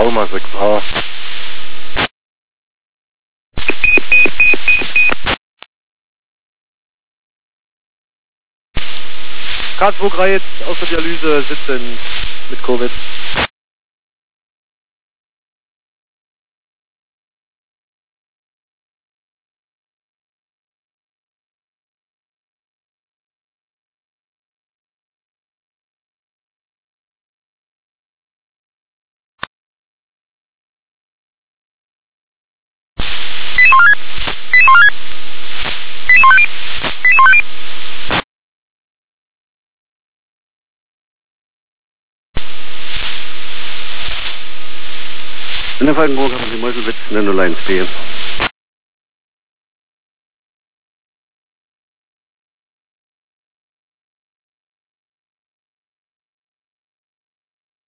Nummer 6a. Karlsburg Reihe aus der Dialyse 17 mit Covid. In der Falkenburg haben Sie Meuselwitz in der 01B.